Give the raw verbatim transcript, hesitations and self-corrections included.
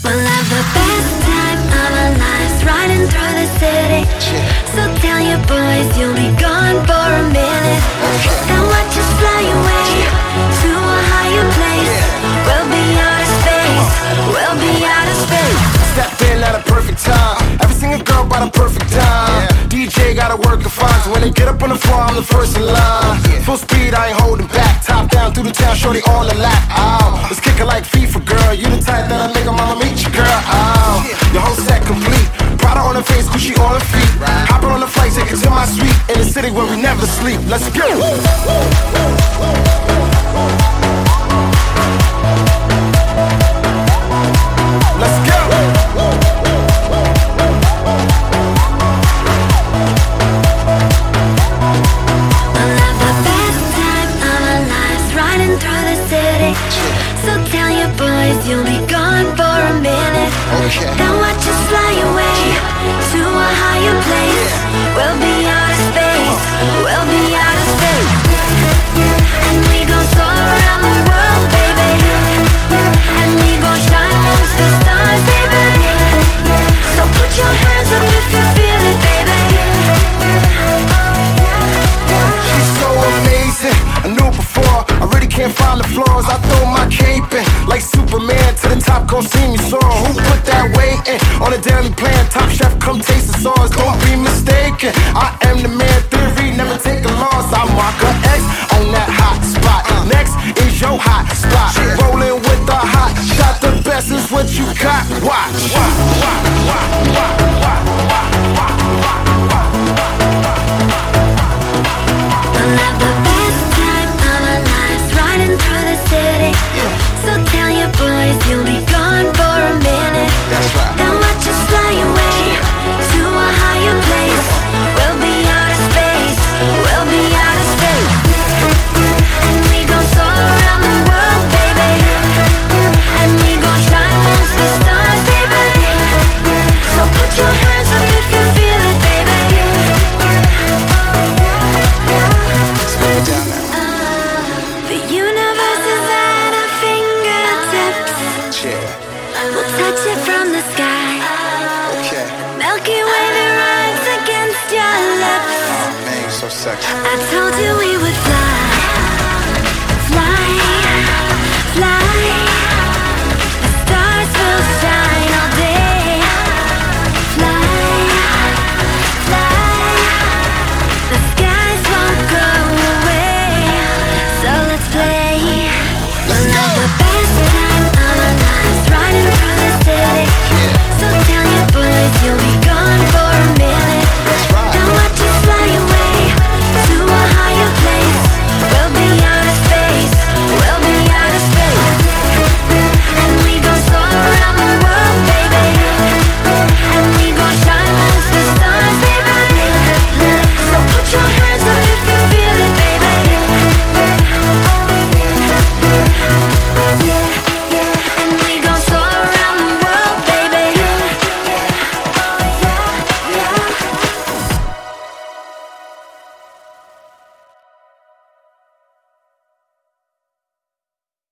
We'll have the best time of our lives riding through the city. So tell your boys you'll be gone for a minute. And watch us fly away to a higher place. We'll be out of space. We'll be out of space. Stepped in at a perfect time. Every single girl by the perfect time. D J gotta work the fine, so when they get up on the floor, I'm the first in line. Full speed, I ain't holding back. Top down through the town, shorty on the lap. Oh, let's kick it like FIFA, girl. You the type that I make a mama meet you, girl. Oh, your whole set complete. Prada on her face, Gucci on her feet. Hopping on the flight, take it to my suite. In the city where we never sleep. Let's go. Let's go. We'll have the best time of our lives riding through the city. So tell your boys you'll be gone for a minute. Then watch us fly away to a higher place. We'll be out of space. We'll be out of space. And we gon' soar around the world, baby. And we gon' shine amongst the stars, baby. So put your hands up if you feel it, baby. She's so amazing. I knew it before. I really can't find the flaws. I throw my cape in like Superman to the top. Gon' see me soar. Who put that weight in on a daily plan? Top chef, come taste the sauce. Don't be mistaken. I am the man. Theory, never take a loss. I mark a X on that hot spot. Next is your hot spot. Rolling with the hot shot. The best is what you got. Watch. Watch. Watch. Watch. Watch. We'll have the best time of our lives riding through the city. So tell your boys you'll be gone for a minute. Then watch us fly away to a higher place. We'll be out of space. We'll be out of space. And we gon' soar around the world, baby. And we gon' shine amongst the stars, baby. So put your hands up if you feel it, baby. The universe is at our fingertips. We'll touch it from the sky. Milky Way that rides against your lips. Man, you're so sexy. I told you we would fly.